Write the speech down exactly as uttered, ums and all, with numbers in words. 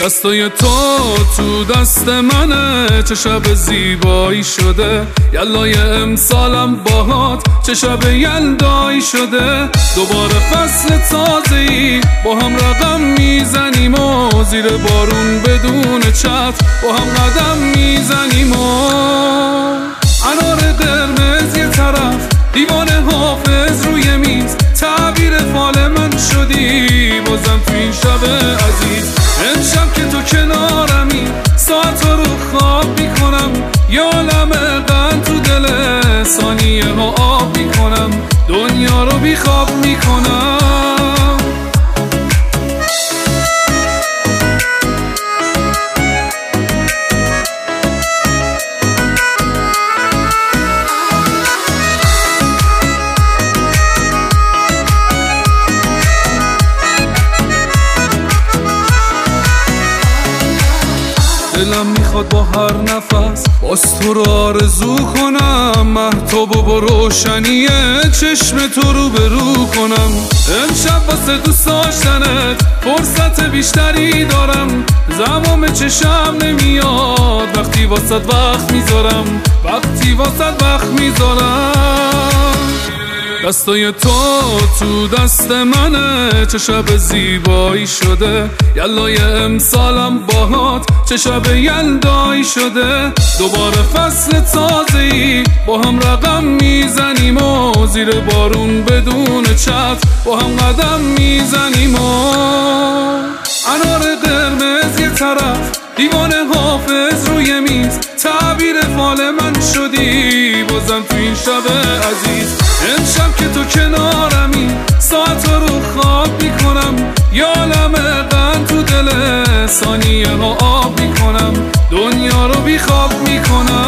دستای تو تو دست منه، چه شب زیبایی شده. یلای امسالم باهات چه شب یلدایی شده. دوباره فصل تازه‌ای با هم رقم میزنیم و زیر بارون بدون چتر با هم قدم میزنیم و انار قرمز یه طرف، دیوان حافظ روی میز، تعبیر فال من شدی بازم تو این شب عزیز. امشب که تو کنارمی ساعت رو خواب میکنم، یه عالم قند تو دل ثانیه ها آب میکنم، دنیا رو بی خواب میکنم. دلم میخواد با هر نفس باز تو رو آرزو کنم، مهتاب و با روشنی چشم تو رو برو کنم. امشب واسه دوست داشتنت فرصت بیشتری دارم، زمام چشم نمیاد وقتی واسط وقت میذارم، وقتی واسط وقت میذارم. دستای تو تو دست منه، چه شب زیبایی شده. یلای امسالم باهات چه شب یلدایی شده. دوباره فصل تازه‌ای با هم رقم میزنیم و زیر بارون بدون چتر با هم قدم میزنیم و انار قرمز یه طرف، دیوان حافظ روی میز، تعبیر فال من شدی بازم تو این شب عزیز. امشب که تو کنارمی ساعت رو خواب میکنم، یه عالم قند تو دل ثانیه ها آب میکنم، دنیا رو بی خواب میکنم.